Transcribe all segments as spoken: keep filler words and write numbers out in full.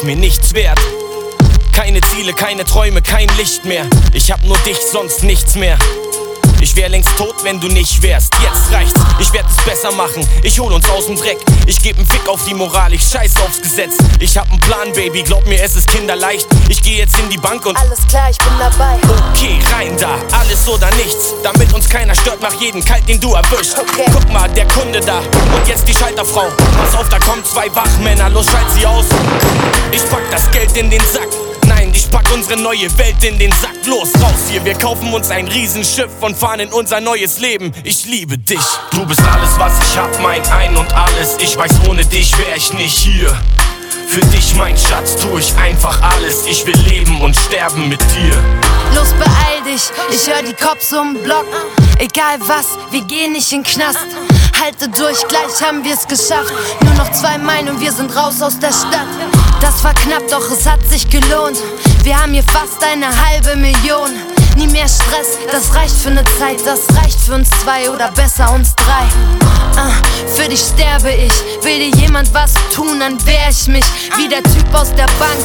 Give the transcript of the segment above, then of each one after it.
mir nichts wert. Keine Ziele, keine Träume, kein Licht mehr. Ich hab nur dich, sonst nichts mehr. Ich wär längst tot, wenn du nicht wärst. Jetzt reicht's, ich werd es besser machen. Ich hol uns aus dem Dreck. Ich geb 'n Fick auf die Moral, ich scheiß aufs Gesetz. Ich hab 'n Plan, Baby, glaub mir, es ist kinderleicht. Ich geh jetzt in die Bank und alles klar, ich bin dabei. Okay, rein da, alles oder nichts. Damit uns keiner stört, mach jeden kalt, den du erwischt. Okay. Guck mal, der Kunde da und jetzt die Scheiterfrau. Pass auf, da kommen zwei Wachmänner, los, schalt sie aus. Ich pack das Geld in den Sack. Nein, ich pack unsere neue Welt in den Sack. Los, raus hier, wir kaufen uns ein Riesenschiff und fahren in unser neues Leben. Ich liebe dich. Du bist alles, was ich hab, mein Ein und Alles. Ich weiß, ohne dich wär ich nicht hier. Für dich, mein Schatz, tu ich einfach alles. Ich will leben und sterben mit dir. Los, beeil dich, ich hör die Cops um den Block. Egal was, wir gehen nicht in den Knast. Halte durch, gleich haben wir's geschafft. Nur noch zwei Meilen und wir sind raus aus der Stadt. Das war knapp, doch es hat sich gelohnt. Wir haben hier fast eine halbe Million. Nie mehr Stress, das reicht für ne Zeit. Das reicht für uns zwei oder besser uns drei. uh, Für dich sterbe ich. Will dir jemand was tun, dann wehr ich mich wie der Typ aus der Bank.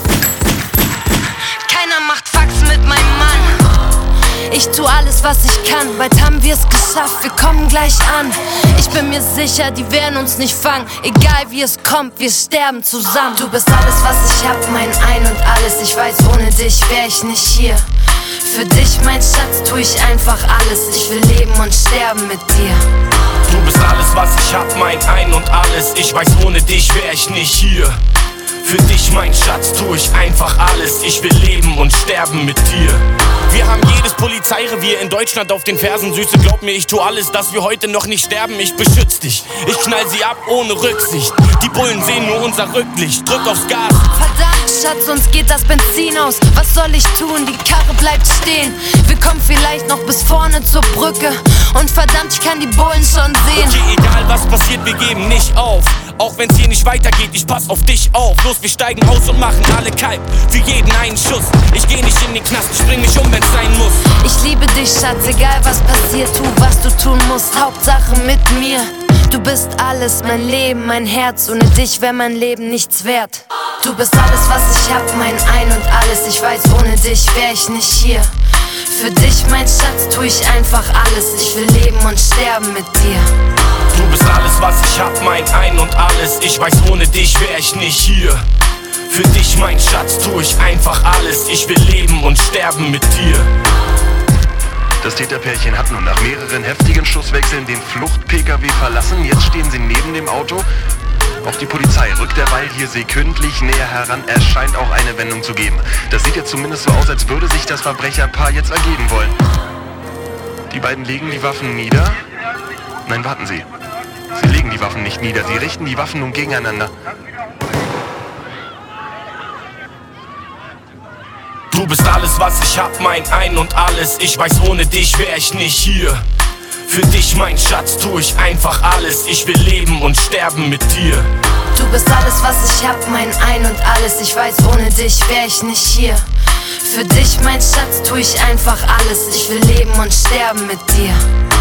Keiner macht Faxen mit meinem Mann. Ich tu alles, was ich kann, bald haben wir's geschafft, wir kommen gleich an. Ich bin mir sicher, die werden uns nicht fangen. Egal wie es kommt, wir sterben zusammen. Du bist alles, was ich hab, mein Ein und Alles. Ich weiß, ohne dich wär ich nicht hier. Für dich, mein Schatz, tu ich einfach alles. Ich will leben und sterben mit dir. Du bist alles, was ich hab, mein Ein und Alles. Ich weiß, ohne dich wär ich nicht hier. Für dich, mein Schatz, tu ich einfach alles. Ich will leben und sterben mit dir. Wir haben jedes Polizeirevier in Deutschland auf den Fersen. Süße, glaub mir, ich tu alles, dass wir heute noch nicht sterben. Ich beschütz dich, ich knall sie ab ohne Rücksicht. Die Bullen sehen nur unser Rücklicht, drück aufs Gas. Verdammt, Schatz, uns geht das Benzin aus. Was soll ich tun? Die Karre bleibt stehen. Wir kommen vielleicht noch bis vorne zur Brücke. Und verdammt, ich kann die Bullen schon sehen. Okay, egal was passiert, wir geben nicht auf. Auch wenn's hier nicht weitergeht, ich pass auf dich auf. Los, wir steigen aus und machen alle kalt. Für jeden einen Schuss. Ich geh nicht in den Knast, ich bring mich um, wenn's sein muss. Ich liebe dich, Schatz, egal was passiert. Tu, was du tun musst, Hauptsache mit mir. Du bist alles, mein Leben, mein Herz. Ohne dich wär mein Leben nichts wert. Du bist alles, was ich hab, mein Ein und Alles. Ich weiß, ohne dich wär ich nicht hier. Für dich, mein Schatz, tu ich einfach alles. Ich will leben und sterben mit dir. Du bist alles, was ich hab, mein Ein und Alles. Ich weiß, ohne dich wär ich nicht hier. Für dich, mein Schatz, tu ich einfach alles. Ich will leben und sterben mit dir. Das Täterpärchen hat nun nach mehreren heftigen Schusswechseln den Flucht-P K W verlassen. Jetzt stehen sie neben dem Auto. Auch die Polizei rückt derweil hier sekündlich näher heran. Es scheint auch eine Wendung zu geben. Das sieht jetzt zumindest so aus, als würde sich das Verbrecherpaar jetzt ergeben wollen. Die beiden legen die Waffen nieder. Nein, warten Sie. Sie legen die Waffen nicht nieder. Sie richten die Waffen nun gegeneinander. Du bist alles, was ich hab, mein Ein und Alles. Ich weiß, ohne dich wär ich nicht hier. Für dich, mein Schatz, tu ich einfach alles. Ich will leben und sterben mit dir. Du bist alles, was ich hab, mein Ein und Alles. Ich weiß, ohne dich wär ich nicht hier. Für dich, mein Schatz, tu ich einfach alles. Ich will leben und sterben mit dir.